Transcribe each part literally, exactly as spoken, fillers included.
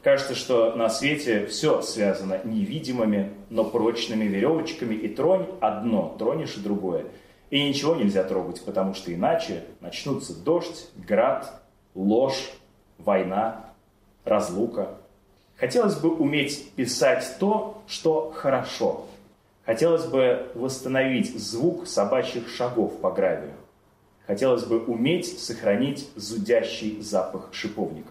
Кажется, что на свете все связано невидимыми, но прочными веревочками, и тронь одно, тронешь и другое. И ничего нельзя трогать, потому что иначе начнутся дождь, град, ложь, война, разлука. Хотелось бы уметь писать то, что хорошо. Хотелось бы восстановить звук собачьих шагов по гравию. Хотелось бы уметь сохранить зудящий запах шиповника.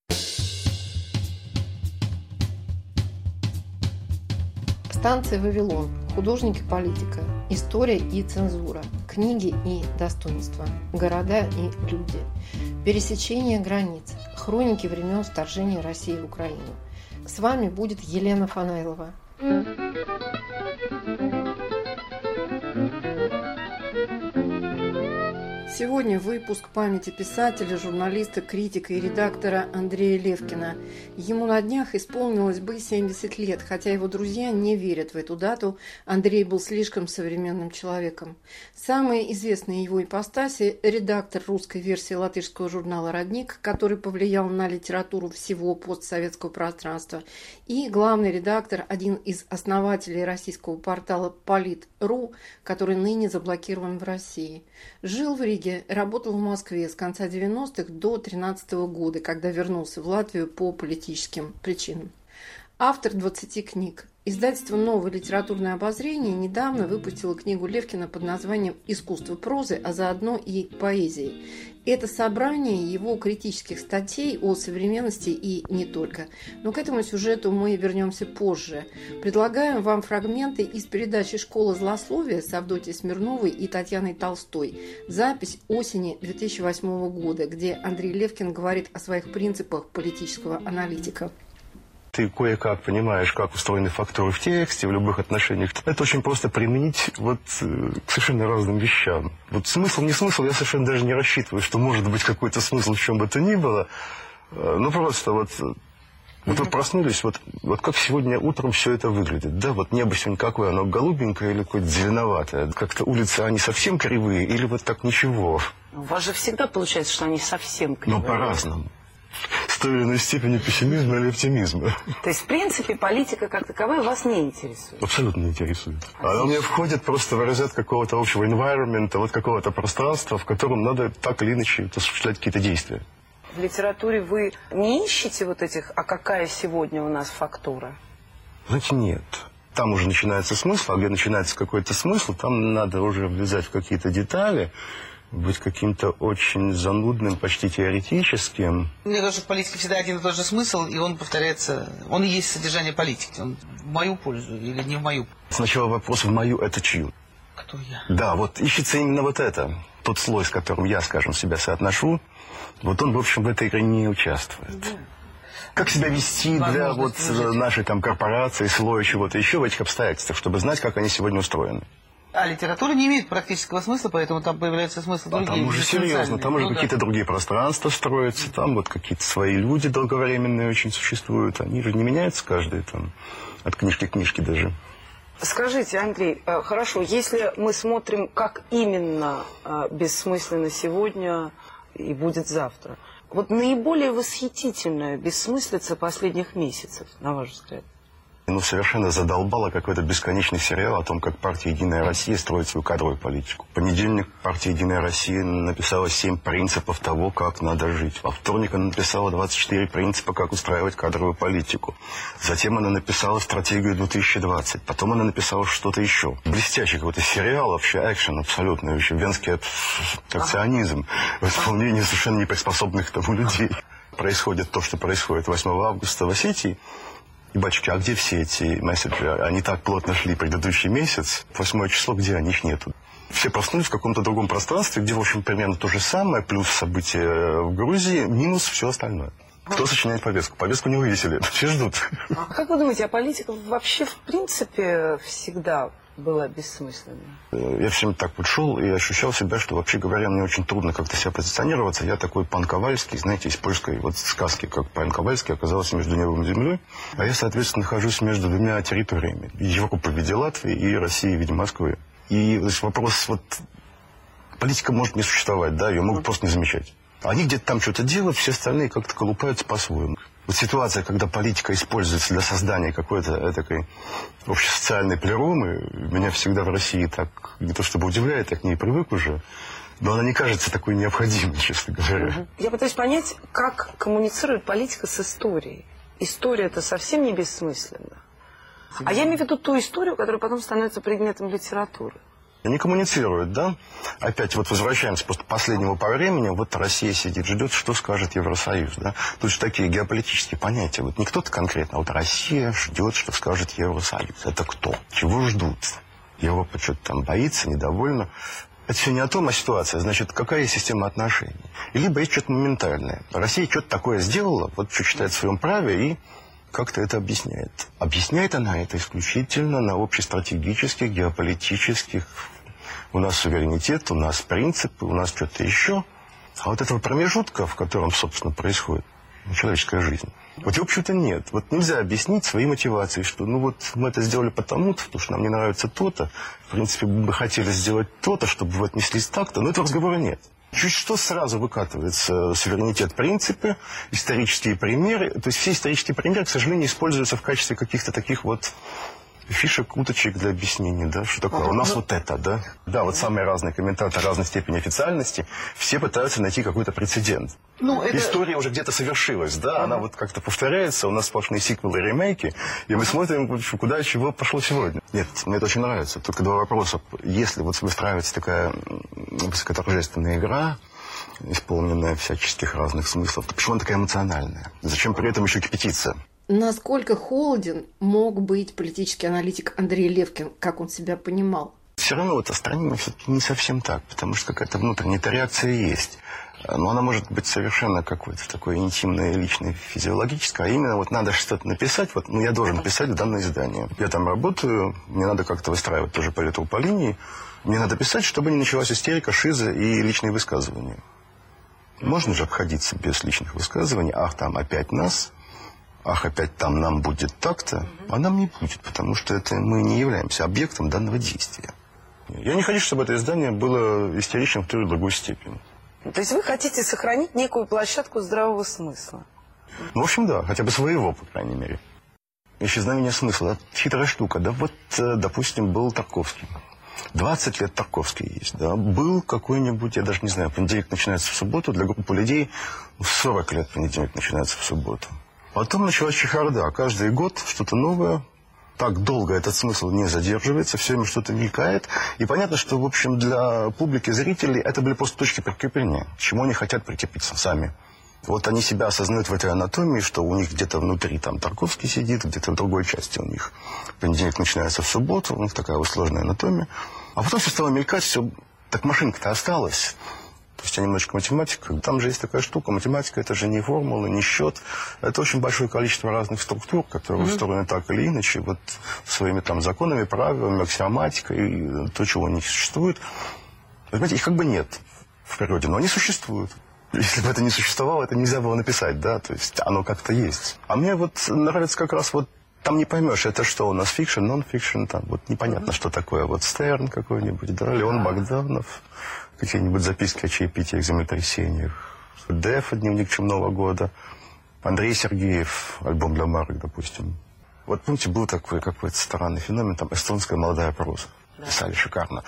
Станция «Вавилон», художник и политика, история и цензура, книги и достоинства, города и люди, пересечение границ, хроники времен вторжения России в Украину. С вами будет Елена Фанайлова. Сегодня выпуск памяти писателя, журналиста, критика и редактора Андрея Левкина. Ему на днях исполнилось бы семьдесят лет, хотя его друзья не верят в эту дату. Андрей был слишком современным человеком. Самые известные его ипостаси – редактор русской версии латышского журнала «Родник», который повлиял на литературу всего постсоветского пространства, и главный редактор, один из основателей российского портала Полит.ру, который ныне заблокирован в России. Жил в Риге, работал в Москве с конца девяностых до тринадцатого года, когда вернулся в Латвию по политическим причинам. Автор двадцати книг. Издательство «Новое литературное обозрение» недавно выпустило книгу Левкина под названием «Искусство прозы, а заодно и поэзии». Это собрание его критических статей о современности и не только. Но к этому сюжету мы вернемся позже. Предлагаем вам фрагменты из передачи «Школа злословия» с Авдотьей Смирновой и Татьяной Толстой. Запись осени две тысячи восьмого года, где Андрей Левкин говорит о своих принципах политического аналитика. Ты кое-как понимаешь, как устроены фактуры в тексте, в любых отношениях. Это очень просто применить вот к совершенно разным вещам. Вот смысл, не смысл, я совершенно даже не рассчитываю, что может быть какой-то смысл в чем бы то ни было. Ну, просто вот, вот вы проснулись, вот, вот как сегодня утром все это выглядит. Да, вот небо сегодня какое, оно голубенькое или какое-то зеленоватое. Как-то улицы, они совсем кривые или вот так ничего. У вас же всегда получается, что они совсем кривые. Но по-разному. С той или иной степени пессимизма или оптимизма. То есть, в принципе, политика как таковая вас не интересует? Абсолютно не интересует. Она мне входит просто в разряд какого-то общего environment, вот какого-то пространства, в котором надо так или иначе осуществлять какие-то действия. В литературе вы не ищете вот этих, а какая сегодня у нас фактура? Знаете, нет. Там уже начинается смысл, а где начинается какой-то смысл, там надо уже влезать в какие-то детали, быть каким-то очень занудным, почти теоретическим. Мне кажется, в политике всегда один и тот же смысл, и он повторяется. Он и есть содержание политики. Он в мою пользу или не в мою. Сначала вопрос в мою, это чью? Кто я? Да, вот ищется именно вот это. Тот слой, с которым я, скажем, себя соотношу, вот он, в общем, в этой игре не участвует. Да. Как себя вести для вот нашей там корпорации, слоя чего-то еще в этих обстоятельствах, чтобы знать, как они сегодня устроены. А литература не имеет практического смысла, поэтому там появляется смысл другие. А там уже серьезно, там уже ну, какие-то да. другие пространства строятся, там вот какие-то свои люди долговременные очень существуют. Они же не меняются каждый там, от книжки к книжке даже. Скажите, Андрей, хорошо, если мы смотрим, как именно бессмысленно сегодня и будет завтра, вот наиболее восхитительная бессмыслица последних месяцев, на ваш взгляд? Ну, совершенно задолбало какой-то бесконечный сериал о том, как партия «Единая Россия» строит свою кадровую политику. В понедельник партия «Единая Россия» написала семь принципов того, как надо жить. Во вторник она написала двадцать четыре принципа, как устраивать кадровую политику. Затем она написала стратегию две тысячи двадцать. Потом она написала что-то еще. Блестящий какой-то сериал, вообще экшен абсолютно. Вообще венский акционизм в исполнении совершенно неприспособленных к тому людей. Происходит то, что происходит восьмого августа в Осетии. И, батюшки, а где все эти месседжи? Они так плотно шли предыдущий месяц. Восьмое число, где они? Их нету. Все проснулись в каком-то другом пространстве, где, в общем, примерно то же самое, плюс события в Грузии, минус все остальное. Кто сочиняет повестку? Повестку не вывесили. Все ждут. А как вы думаете, а политика вообще, в принципе, всегда была бессмысленной? Я все время так вот шел и ощущал себя, что, вообще говоря, мне очень трудно как-то себя позиционироваться. Я такой пан Ковальский, знаете, из польской вот сказки, как пан Ковальский оказался между небом и землей. А я, соответственно, нахожусь между двумя территориями. Европа в виде Латвии и Россия в виде Москвы. И то есть, вопрос, вот, политика может не существовать, да, ее могут просто не замечать. Они где-то там что-то делают, все остальные как-то колупаются по-своему. Вот ситуация, когда политика используется для создания какой-то такой общесоциальной плеромы, меня всегда в России так не то чтобы удивляет, я к ней привык уже, но она не кажется такой необходимой, честно говоря. Я пытаюсь понять, как коммуницирует политика с историей. История это совсем не бессмысленно. А я имею в виду ту историю, которая потом становится предметом литературы. Они коммуницируют, да? Опять вот возвращаемся после последнего по времени. Вот Россия сидит, ждет, что скажет Евросоюз, да? Тут же такие геополитические понятия. Вот не кто-то конкретно, а вот Россия ждет, что скажет Евросоюз. Это кто? Чего ждут? Европа что-то там боится, недовольна. Это все не о том, а ситуация. Значит, какая есть система отношений? И либо есть что-то моментальное. Россия что-то такое сделала, вот что считает в своем праве и как-то это объясняет. Объясняет она это исключительно на общестратегических, геополитических. У нас суверенитет, у нас принципы, у нас что-то еще. А вот этого промежутка, в котором, собственно, происходит человеческая жизнь, вот его почему-то нет. Вот нельзя объяснить свои мотивации, что ну вот мы это сделали потому-то, потому что нам не нравится то-то. В принципе, мы бы хотели сделать то-то, чтобы вы отнеслись так-то, но этого разговора нет. Чуть что сразу выкатывается суверенитет, принципы, исторические примеры. То есть все исторические примеры, к сожалению, используются в качестве каких-то таких вот фишек, уточек для объяснения, да, что такое. У нас вот это, да. Да, вот самые разные комментаторы разной степени официальности, все пытаются найти какой-то прецедент. Ну, это... История уже где-то совершилась, да, mm-hmm. она вот как-то повторяется, у нас сплошные сиквелы и ремейки, и мы смотрим, куда и чего пошло сегодня. Нет, мне это очень нравится. Только два вопроса. Если вот выстраивается такая высокоторжественная игра, исполненная всяческих разных смыслов, то почему она такая эмоциональная? Зачем при этом еще кипятиться? Насколько холоден мог быть политический аналитик Андрей Левкин, как он себя понимал? Все равно вот остранение все-таки не совсем так, потому что какая-то внутренняя реакция есть. Но она может быть совершенно какой-то такой интимной, личной, физиологической. А именно вот надо что-то написать, вот, ну я должен написать данное издание. Я там работаю, мне надо как-то выстраивать тоже политику по линии. Мне надо писать, чтобы не началась истерика, шиза и личные высказывания. Можно же обходиться без личных высказываний. Ах, там опять нас... Ах, опять там нам будет так-то, а нам не будет, потому что это мы не являемся объектом данного действия. Я не хочу, чтобы это издание было истеричным в той или другой степени. То есть вы хотите сохранить некую площадку здравого смысла? Ну, в общем, да, хотя бы своего, по крайней мере. Исчезновение смысла, да, хитрая штука. Да вот, допустим, был Тарковский. двадцать лет Тарковский есть, да. Был какой-нибудь, я даже не знаю, понедельник начинается в субботу, для группы людей сорок лет понедельник начинается в субботу. Потом началась чехарда. Каждый год что-то новое. Так долго этот смысл не задерживается, все время что-то мелькает. И понятно, что, в общем, для публики, зрителей это были просто точки прикрепления. К чему они хотят прикрепиться сами. Вот они себя осознают в этой анатомии, что у них где-то внутри там Тарковский сидит, где-то в другой части у них понедельник начинается в субботу, у них такая вот сложная анатомия. А потом все стало мелькать, все... Так машинка-то осталась. То есть, немножечко математика. Там же есть такая штука. Математика – это же не формулы, не счет. Это очень большое количество разных структур, которые mm-hmm. устроены так или иначе, вот своими там законами, правилами, аксиоматикой, то, чего не существует. Понимаете, их как бы нет в природе, но они существуют. Если бы это не существовало, это нельзя было написать, да, то есть оно как-то есть. А мне вот нравится как раз вот там не поймешь, это что у нас фикшн, нон-фикшн, там вот непонятно, mm-hmm. что такое. Вот Стерн какой-нибудь, да, Леон Богданов. Какие-нибудь записки о чаепитиях, землетрясениях. Дэф, дневник чумного года. Андрей Сергеев, альбом для марок, допустим. Вот помните, был такой какой-то странный феномен, там эстонская молодая проза. Да. Писали шикарно.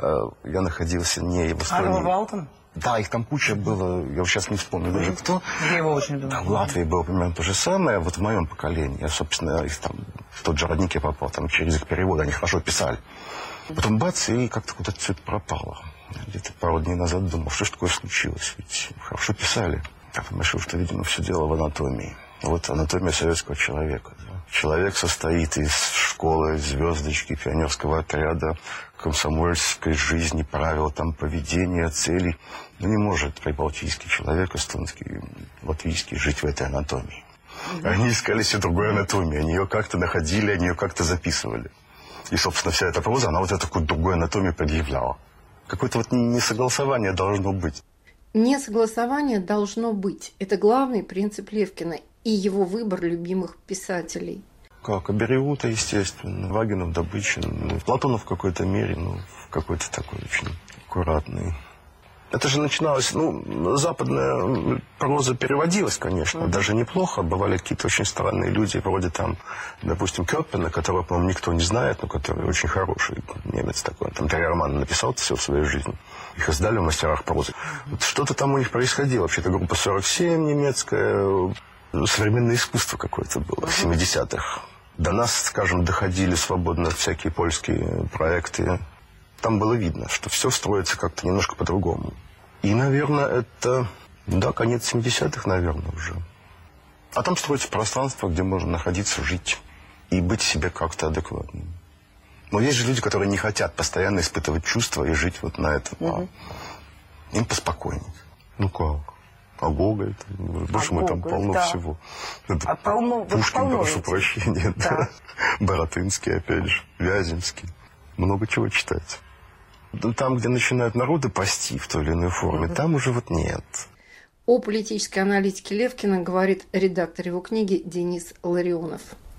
Я находился не в Эстонии. Арва Валтон? Да, их там куча было, я сейчас не вспомню даже кто. Я его очень люблю. Да, в Латвии было примерно то же самое, вот в моем поколении. Я, собственно, их там, в тот же родник я попал, там через их переводы, они хорошо писали. Потом бац, и как-то куда-то все это пропало. Где-то пару дней назад думал, что ж такое случилось, ведь хорошо писали. Я решил, что, видимо, все дело в анатомии. Вот анатомия советского человека. Да. Человек состоит из школы, звездочки, пионерского отряда, комсомольской жизни, правил там поведения, целей. Но не может прибалтийский человек, эстонский, латвийский жить в этой анатомии. Mm-hmm. Они искали себе другой анатомии, они ее как-то находили, они ее как-то записывали. И, собственно, вся эта проза, она вот эту такую другую анатомию предъявляла. Какое-то вот несогласование должно быть. Несогласование должно быть. Это главный принцип Левкина и его выбор любимых писателей. Как? Абериута, естественно, Вагинов, Добычин, ну, Платонов в какой-то мере, ну, в какой-то такой очень аккуратный. Это же начиналось, ну, западная проза переводилась, конечно, mm-hmm. даже неплохо. Бывали какие-то очень странные люди, вроде там, допустим, Кёппена, которого, по-моему, никто не знает, но который очень хороший немец такой. Там три романа написал все в своей жизни. Их издали в мастерах прозы. Вот что-то там у них происходило. Вообще-то группа сорок семь немецкая, современное искусство какое-то было в семидесятых. До нас, скажем, доходили свободно всякие польские проекты. Там было видно, что все строится как-то немножко по-другому. И, наверное, это, да, конец семидесятых, наверное, уже. А там строится пространство, где можно находиться, жить и быть себе как-то адекватным. Но есть же люди, которые не хотят постоянно испытывать чувства и жить вот на этом. Mm-hmm. А им поспокойнее. Ну как? А Гоголь, боже мой, там полно да. всего. Это а полно, Пушкин, полно прошу ведь. прощения, да. Да. Баратынский, опять же, Вяземский. Много чего читать. Там, где начинают народы пасти в той или иной форме, mm-hmm. там уже вот нет. О политической аналитике Левкина говорит редактор его книги Денис Ларионов.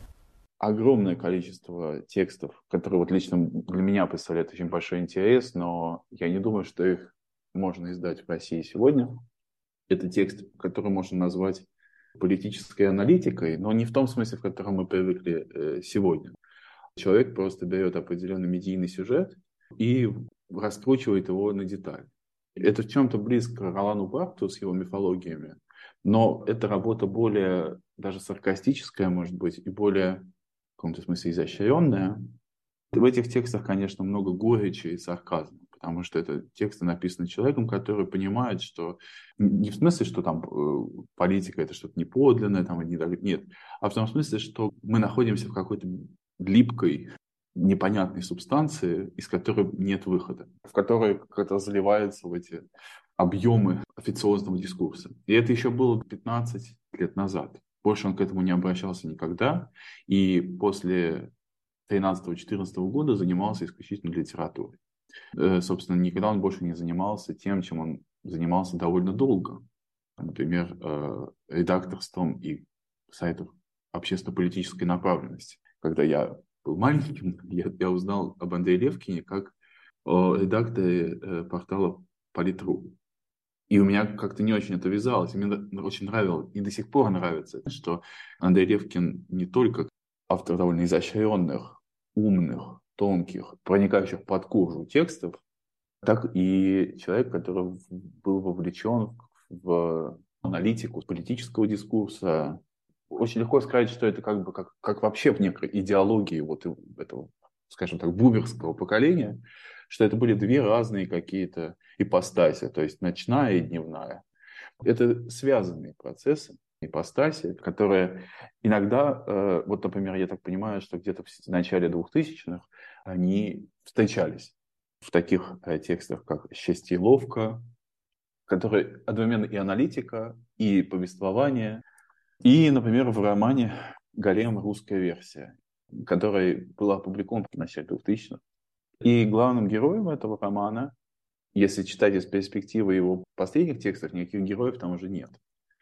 Огромное количество текстов, которые вот лично для меня представляют очень большой интерес, но я не думаю, что их можно издать в России сегодня. Это текст, который можно назвать политической аналитикой, но не в том смысле, в котором мы привыкли сегодня. Человек просто берет определенный медийный сюжет и раскручивает его на детали. Это в чем-то близко Ролану Барту с его мифологиями, но это работа более даже саркастическая, может быть, и более в каком-то смысле изощренная. В этих текстах, конечно, много горечи и сарказма, потому что это тексты написаны человеком, который понимает, что не в смысле, что там политика это что-то неподлинное, там, нет, а в том смысле, что мы находимся в какой-то липкой, непонятной субстанции, из которой нет выхода, в которой как-то заливаются в эти объемы официозного дискурса. И это еще было пятнадцать лет назад. Больше он к этому не обращался никогда. И после тринадцатого-четырнадцатого года занимался исключительно литературой. Э, собственно, никогда он больше не занимался тем, чем он занимался довольно долго. Например, э, редакторством и сайтов общественно-политической направленности. Когда я был маленьким, я, я узнал об Андрее Левкине как о редакторе э, портала Политру. И у меня как-то не очень это вязалось. И мне очень нравилось, и до сих пор нравится, что Андрей Левкин не только автор довольно изощренных, умных, тонких, проникающих под кожу текстов, так и человек, который был вовлечен в аналитику политического дискурса. Очень легко сказать, что это как бы как, как вообще в некой идеологии вот этого, скажем так, бумерского поколения, что это были две разные какие-то ипостаси, то есть ночная и дневная. Это связанные процессы, ипостаси, которые иногда, э, вот, например, я так понимаю, что где-то в начале двухтысячных они встречались в таких э, текстах, как «Счастье и ловко», которые одновременно и аналитика, и повествование. И, например, в романе «Гарем. Русская версия», который был опубликован в начале двухтысячных. И главным героем этого романа, если читать из перспективы его последних текстов, никаких героев там уже нет.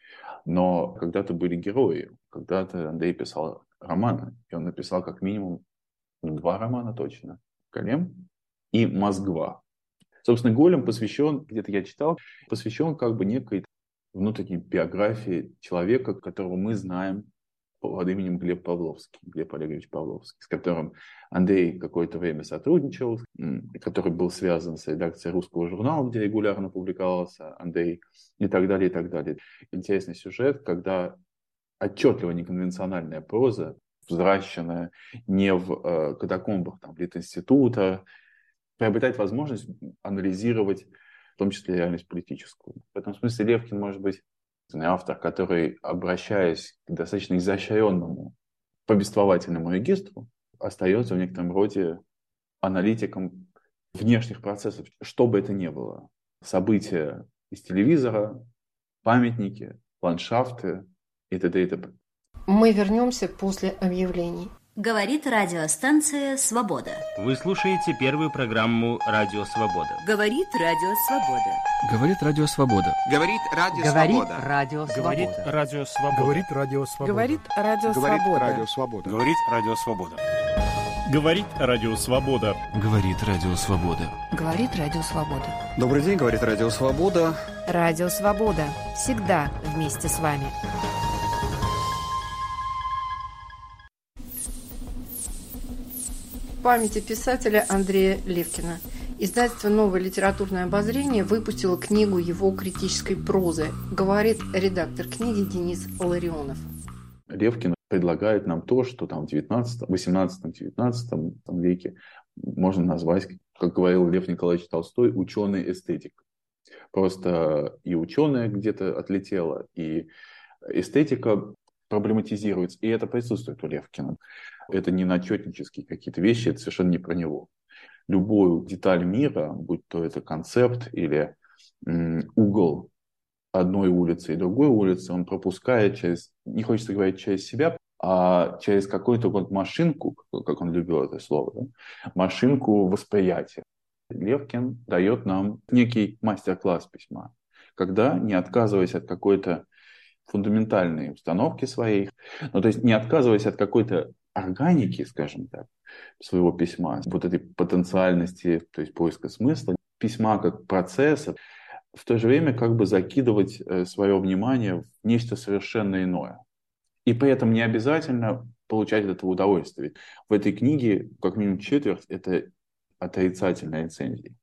Но когда-то были герои. Когда-то Андрей писал романы. И он написал как минимум два романа точно. «Голем» и «Москва». Собственно, «Голем» посвящен, где-то я читал, посвящен как бы некой внутренней биографии человека, которого мы знаем под именем Глеб Павловский, Глеб Олегович Павловский, с которым Андрей какое-то время сотрудничал, который был связан с редакцией русского журнала, где регулярно публиковался Андрей, и так далее, и так далее. Интересный сюжет, когда отчетливо неконвенциональная проза, взращенная не в э, катакомбах там, Литинститута, приобретает возможность анализировать в том числе реальность политическую. В этом смысле Левкин может быть автор, который, обращаясь к достаточно изощренному повествовательному регистру, остается в некотором роде аналитиком внешних процессов, что бы это ни было. События из телевизора, памятники, ландшафты и т.д. и т.п. Мы вернемся после объявлений. Говорит радиостанция «Свобода». Вы слушаете первую программу «Радио Свобода». Говорит Радио Свобода. Говорит Радио Свобода. Говорит Радио Свобода. Говорит Радио Свобода. Говорит Радио Свобода. Говорит Радио Свобода. Говорит Радио Свобода. Говорит Радио Свобода. Говорит Радио Свобода. Говорит Радио Свобода. Говорит Радио Свобода. Добрый день, говорит Радио Свобода. Радио Свобода. Всегда вместе с вами. В памяти писателя Андрея Левкина. Издательство «Новое литературное обозрение» выпустило книгу его критической прозы, говорит редактор книги Денис Ларионов. Левкин предлагает нам то, что там в девятнадцатом, восемнадцатом-девятнадцатом веке можно назвать, как говорил Лев Николаевич Толстой, ученый эстетик. Просто и ученая где-то отлетела, и эстетика проблематизируется, и это присутствует у Левкина. Это не начетнические какие-то вещи, это совершенно не про него. Любую деталь мира, будь то это концепт или м, угол одной улицы и другой улицы, он пропускает через, не хочется говорить через себя, а через какую-то вот машинку, как он любил это слово, да? Машинку восприятия. Левкин дает нам некий мастер-класс письма, когда, не отказываясь от какой-то фундаментальной установки своей, ну, то есть не отказываясь от какой-то органики, скажем так, своего письма, вот этой потенциальности, то есть поиска смысла, письма как процесса, в то же время как бы закидывать свое внимание в нечто совершенно иное. И при этом не обязательно получать от этого удовольствие. В этой книге как минимум четверть – это отрицательные рецензии,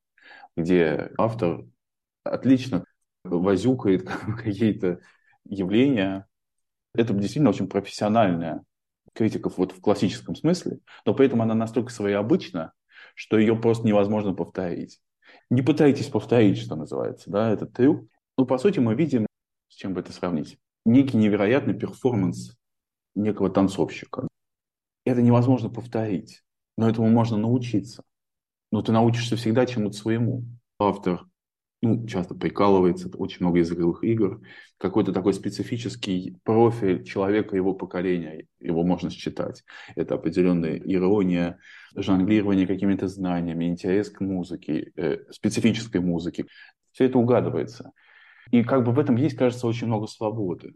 где автор отлично возюкает какие-то явления. Это действительно очень профессиональная критика вот в классическом смысле, но при этом она настолько своеобычна, что ее просто невозможно повторить. Не пытайтесь повторить, что называется, да, этот трюк. Ну, по сути, мы видим, с чем бы это сравнить, некий невероятный перформанс некого танцовщика. Это невозможно повторить, но этому можно научиться. Но ты научишься всегда чему-то своему. Автор ну, часто прикалывается, очень много языковых игр, какой-то такой специфический профиль человека его поколения, его можно считать. Это определенная ирония, жонглирование какими-то знаниями, интерес к музыке, э, специфической музыке. Все это угадывается. И как бы в этом есть, кажется, очень много свободы.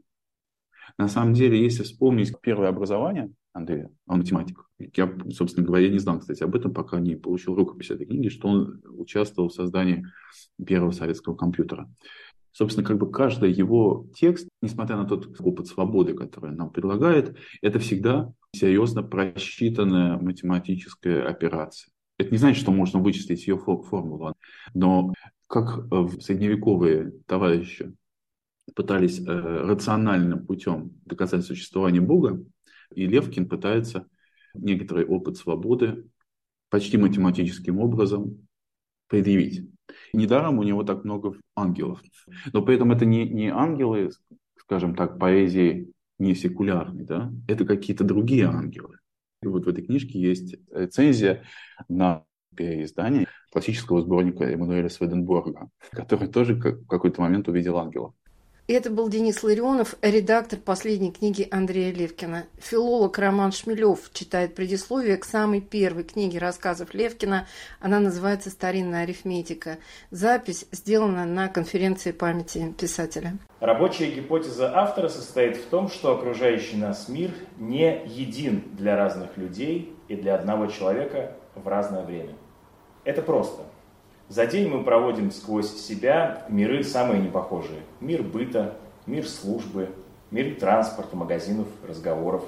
На самом деле, если вспомнить первое образование Андрея, он математик. Я, собственно говоря, не знал, кстати, об этом, пока не получил рукопись этой книги, что он участвовал в создании первого советского компьютера. Собственно, как бы каждый его текст, несмотря на тот опыт свободы, который он нам предлагает, это всегда серьезно просчитанная математическая операция. Это не значит, что можно вычислить ее формулу, но как средневековые товарищи пытались э, рациональным путем доказать существование Бога, и Левкин пытается некоторый опыт свободы почти математическим образом предъявить. Недаром у него так много ангелов. Но при этом это не, не ангелы, скажем так, поэзии не секулярной, да? Это какие-то другие ангелы. И вот в этой книжке есть рецензия на переиздание классического сборника Эммануэля Сведенборга, который тоже в какой-то момент увидел ангелов. Это был Денис Ларионов, редактор последней книги Андрея Левкина. Филолог Роман Шмелев читает предисловие к самой первой книге рассказов Левкина. Она называется «Старинная арифметика». Запись сделана на конференции памяти писателя. Рабочая гипотеза автора состоит в том, что окружающий нас мир не един для разных людей и для одного человека в разное время. Это просто. За день мы проводим сквозь себя миры самые непохожие. Мир быта, мир службы, мир транспорта, магазинов, разговоров.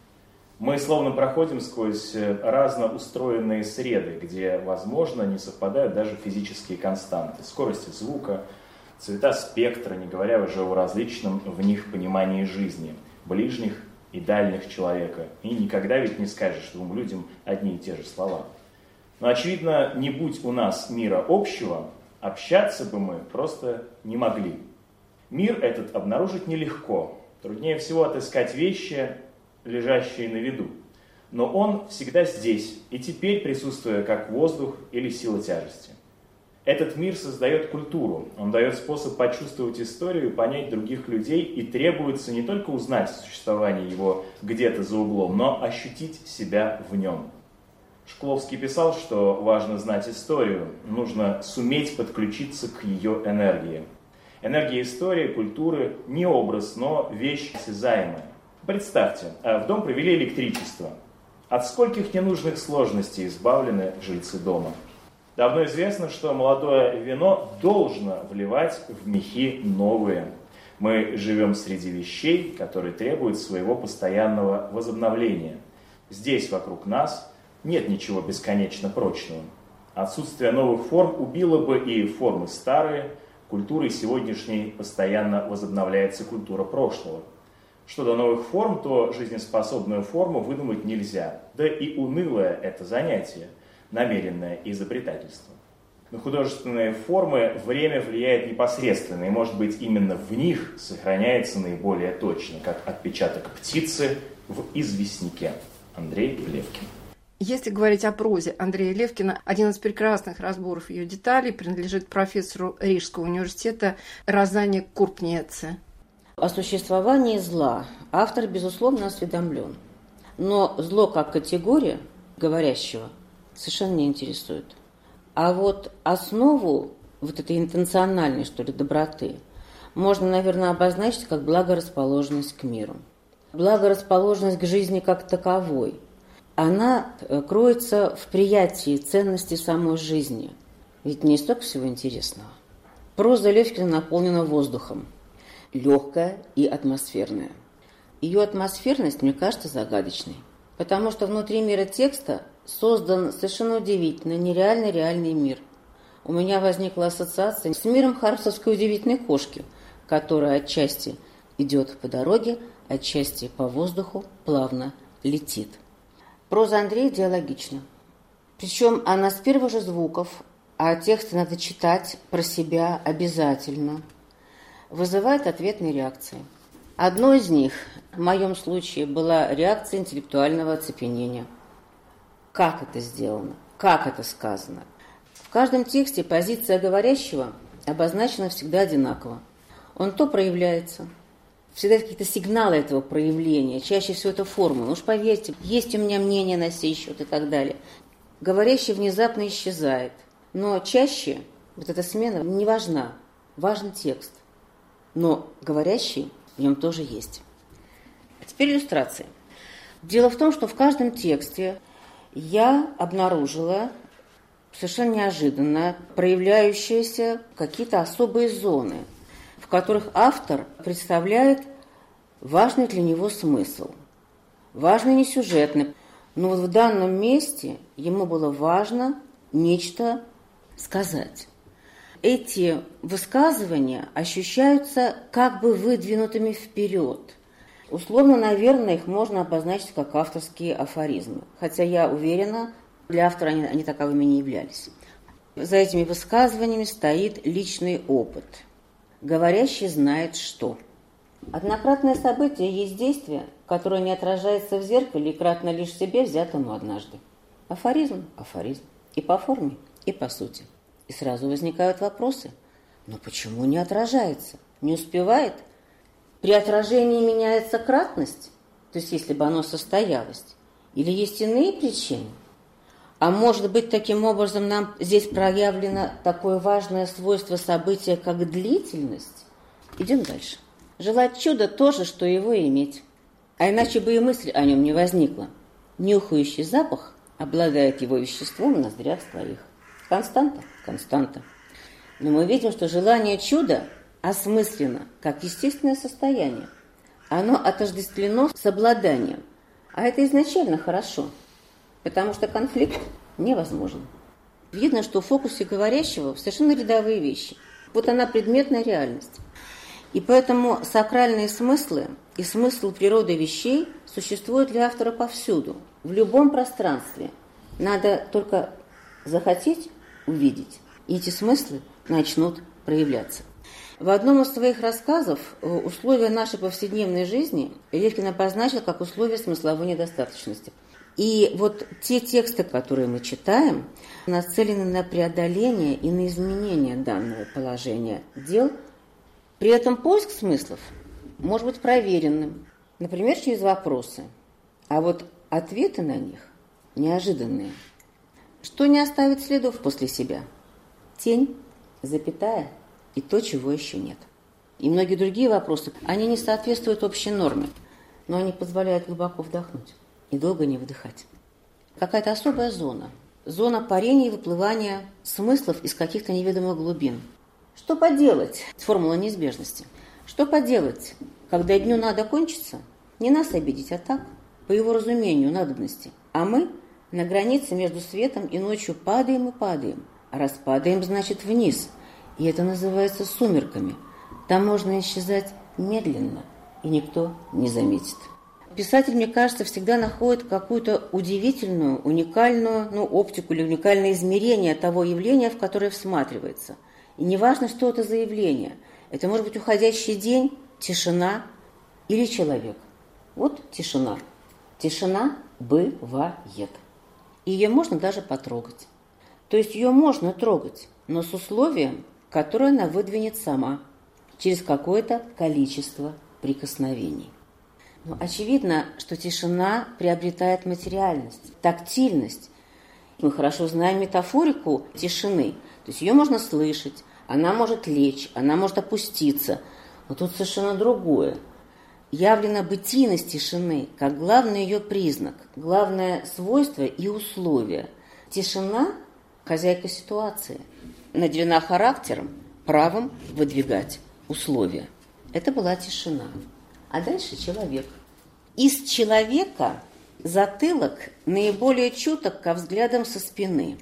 Мы словно проходим сквозь разноустроенные среды, где, возможно, не совпадают даже физические константы. Скорости звука, цвета спектра, не говоря уже о различном в них понимании жизни, ближних и дальних человека. И никогда ведь не скажешь двум людям одни и те же слова. Но, очевидно, не будь у нас мира общего, общаться бы мы просто не могли. Мир этот обнаружить нелегко. Труднее всего отыскать вещи, лежащие на виду. Но он всегда здесь, и теперь присутствуя как воздух или сила тяжести. Этот мир создает культуру, он дает способ почувствовать историю, понять других людей, и требуется не только узнать существование его где-то за углом, но ощутить себя в нем. Шкловский писал, что важно знать историю, нужно суметь подключиться к ее энергии. Энергия истории, культуры – не образ, но вещь осязаемая. Представьте, в дом провели электричество. От скольких ненужных сложностей избавлены жильцы дома. Давно известно, что молодое вино должно вливать в мехи новые. Мы живем среди вещей, которые требуют своего постоянного возобновления. Здесь, вокруг нас, нет ничего бесконечно прочного. Отсутствие новых форм убило бы и формы старые. Культурой сегодняшней постоянно возобновляется культура прошлого. Что до новых форм, то жизнеспособную форму выдумать нельзя. Да и унылое это занятие, намеренное изобретательство. На художественные формы время влияет непосредственно, и, может быть, именно в них сохраняется наиболее точно, как отпечаток птицы в известняке. Андрей Левкин. Если говорить о прозе Андрея Левкина, один из прекрасных разборов ее деталей принадлежит профессору Рижского университета Розане Курпниеце. О существовании зла автор, безусловно, осведомлен. Но зло как категория говорящего совершенно не интересует. А вот основу вот этой интенциональной, что ли, доброты можно, наверное, обозначить как благорасположенность к миру. Благорасположенность к жизни как таковой. Она кроется в приятии ценности самой жизни. Ведь не столько всего интересного. Проза Левкина наполнена воздухом. Легкая и атмосферная. Ее атмосферность, мне кажется, загадочной. Потому что внутри мира текста создан совершенно удивительный, нереальный реальный мир. У меня возникла ассоциация с миром хармсовской удивительной кошки, которая отчасти идет по дороге, отчасти по воздуху плавно летит. Проза Андрея диалогична. Причем она с первых же звуков, а тексты надо читать про себя обязательно, вызывает ответные реакции. Одной из них, в моем случае, была реакция интеллектуального оцепенения. Как это сделано? Как это сказано? В каждом тексте позиция говорящего обозначена всегда одинаково. Он то проявляется, всегда какие-то сигналы этого проявления, чаще всего это форма. Ну уж поверьте, есть у меня мнение на сей счет и так далее. Говорящий внезапно исчезает. Но чаще вот эта смена не важна. Важен текст. Но говорящий в нем тоже есть. А теперь иллюстрации. Дело в том, что в каждом тексте я обнаружила совершенно неожиданно проявляющиеся какие-то особые зоны, в которых автор представляет важный для него смысл. Важный не сюжетный, но вот в данном месте ему было важно нечто сказать. Эти высказывания ощущаются как бы выдвинутыми вперед. Условно, наверное, их можно обозначить как авторские афоризмы. Хотя я уверена, для автора они, они таковыми не являлись. За этими высказываниями стоит личный опыт. Говорящий знает что. Однократное событие есть действие, которое не отражается в зеркале и кратно лишь себе взятому однажды. Афоризм – афоризм. И по форме, и по сути. И сразу возникают вопросы. Но почему не отражается? Не успевает? При отражении меняется кратность? То есть, если бы оно состоялось? Или есть иные причины? А может быть, таким образом нам здесь проявлено такое важное свойство события, как длительность? Идем дальше. Желать чуда тоже, что его иметь. А иначе бы и мысль о нем не возникла. Нюхающий запах обладает его веществом в ноздрях своих. Константа? Константа. Но мы видим, что желание чуда осмысленно, как естественное состояние. Оно отождествлено с обладанием. А это изначально хорошо, потому что конфликт невозможен. Видно, что в фокусе говорящего совершенно рядовые вещи. Вот она предметная реальность. И поэтому сакральные смыслы и смысл природы вещей существуют для автора повсюду, в любом пространстве. Надо только захотеть увидеть, и эти смыслы начнут проявляться. В одном из своих рассказов условия нашей повседневной жизни Левкин обозначил как условия смысловой недостаточности. И вот те тексты, которые мы читаем, нацелены на преодоление и на изменение данного положения дел. При этом поиск смыслов может быть проверенным, например, через вопросы, а вот ответы на них неожиданные. Что не оставит следов после себя? Тень, запятая и то, чего еще нет. И многие другие вопросы, они не соответствуют общей норме, но они позволяют глубоко вдохнуть и долго не выдыхать. какая-то особая зона. Зона парения и выплывания смыслов из каких-то неведомых глубин. Что поделать? Формула неизбежности. Что поделать, когда дню надо кончиться? Не нас обидеть, а так, по его разумению, надобности. А мы на границе между светом и ночью падаем и падаем. А раз падаем, значит вниз. И это называется сумерками. Там можно исчезать медленно, и никто не заметит. Писатель, мне кажется, всегда находит какую-то удивительную, уникальную, ну, оптику или уникальное измерение того явления, в которое всматривается. И неважно, что это за явление. Это может быть уходящий день, тишина или человек. Вот тишина. Тишина бывает. И ее можно даже потрогать. То есть ее можно трогать, но с условием, которое она выдвинет сама, через какое-то количество прикосновений. Но очевидно, что тишина приобретает материальность, тактильность. Мы хорошо знаем метафорику тишины. То есть ее можно слышать, она может лечь, она может опуститься. Но тут совершенно другое. Явлена бытийность тишины как главный ее признак, главное свойство и условие. Тишина – хозяйка ситуации, наделена характером, правом выдвигать условия. Это была тишина. А дальше человек. Из человека затылок наиболее чуток ко взглядам со спины.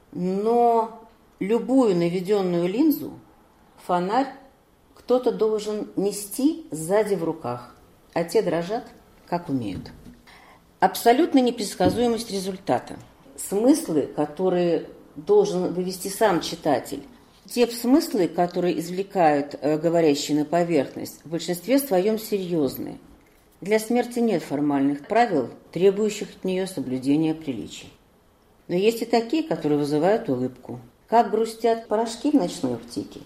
Но любую наведенную линзу, фонарь, кто-то должен нести сзади в руках, а те дрожат, как умеют. Абсолютная непредсказуемость результата. Смыслы, которые должен вывести сам читатель, те смыслы, которые извлекают э, говорящие на поверхность, в большинстве своем серьезные. Для смерти нет формальных правил, требующих от нее соблюдения приличий. Но есть и такие, которые вызывают улыбку. Как грустят порошки в ночной аптеке.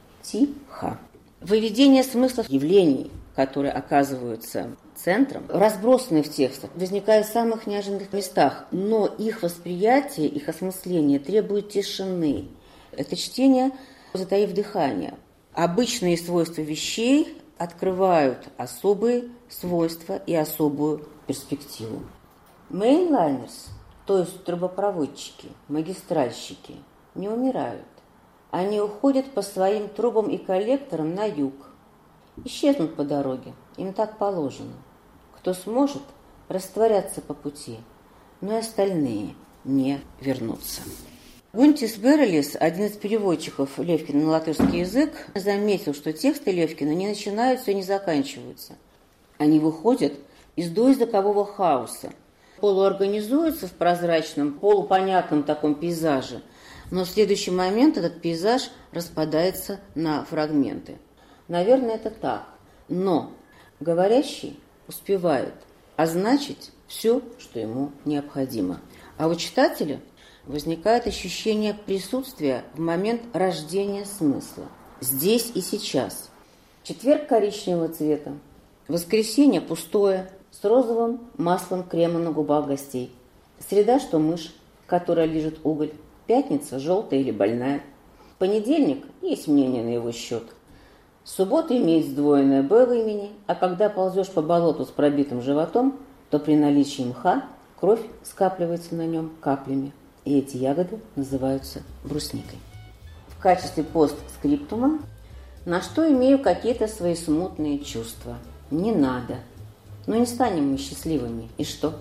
Тихо. Выведение смыслов явлений, которые оказываются центром, разбросаны в текстах, возникают в самых неожиданных местах, но их восприятие, их осмысление требует тишины. Это чтение, затаив дыхание. Обычные свойства вещей открывают особые свойства и особую перспективу. Мейнлайнерс, то есть трубопроводчики, магистральщики, не умирают. Они уходят по своим трубам и коллекторам на юг. Исчезнут по дороге, им так положено. Кто сможет, растворяться по пути, но и остальные не вернутся. Гунтис Берелис, один из переводчиков Левкина на латышский язык, заметил, что тексты Левкина не начинаются и не заканчиваются. Они выходят из доязыкового хаоса, полуорганизуются в прозрачном, полупонятном таком пейзаже, но в следующий момент этот пейзаж распадается на фрагменты. Наверное, это так. Но говорящий успевает означить все, что ему необходимо. А у читателя возникает ощущение присутствия в момент рождения смысла. Здесь и сейчас. Четверг коричневого цвета. Воскресенье пустое, с розовым маслом крема на губах гостей. Среда, что мышь, которая лижет уголь. Пятница желтая или больная. Понедельник есть мнение на его счет. Суббота имеет сдвоенное «Б» в имени, а когда ползешь по болоту с пробитым животом, то при наличии мха кровь скапливается на нем каплями. И эти ягоды называются брусникой. В качестве постскриптума, на что имею какие-то свои смутные чувства. Не надо. Но не станем мы счастливыми. И что?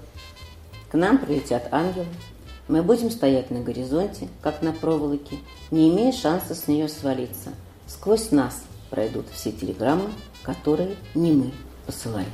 К нам прилетят ангелы. Мы будем стоять на горизонте, как на проволоке, не имея шанса с нее свалиться. Сквозь нас пройдут все телеграммы, которые не мы посылаем.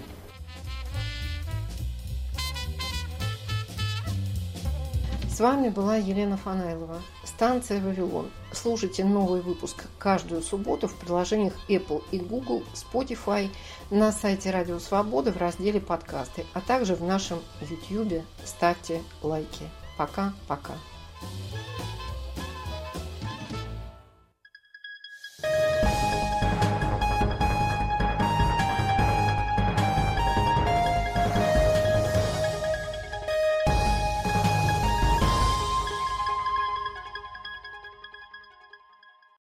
С вами была Елена Фанайлова. Станция «Вавилон». Слушайте новый выпуск каждую субботу в приложениях Apple и Google, Spotify, на сайте Радио Свобода в разделе «Подкасты», а также в нашем YouTube. Ставьте лайки. Пока-пока.